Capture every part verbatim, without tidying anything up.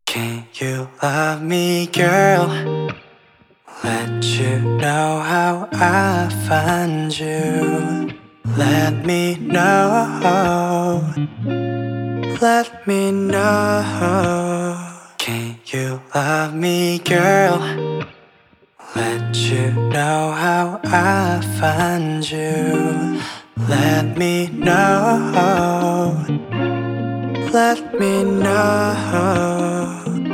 Can you love me, girl? Let you know how I find you. Let me know. Let me know. Can you love me, girl? Let you know how I find you. Let me know. Let me know.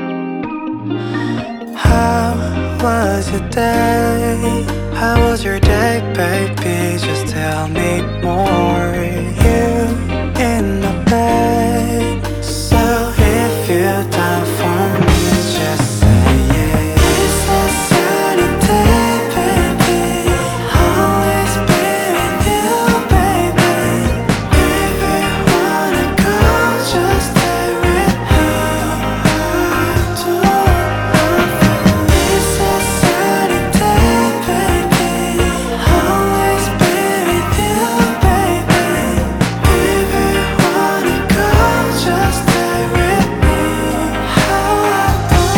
How was your day? How was your day, baby? Just tell me more. You in the bed. So if you're down for me, just say yeah. It's a sunny day, baby. Always be with you, baby. If you wanna go, just stay with me. I do love you. It's a sunny day, baby. Always be with you, baby. If you wanna go, just stay with me. How I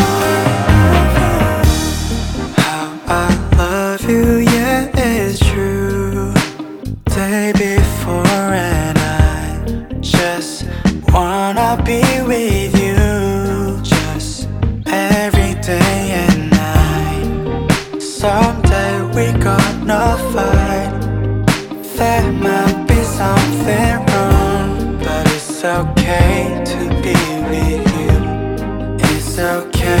love you. How I love you, yeah, it's true. Day before and I just wanna be with you. Just every day and night. Someday we gonna fight. There might be something wrong, but it's okay to be with you. It's okay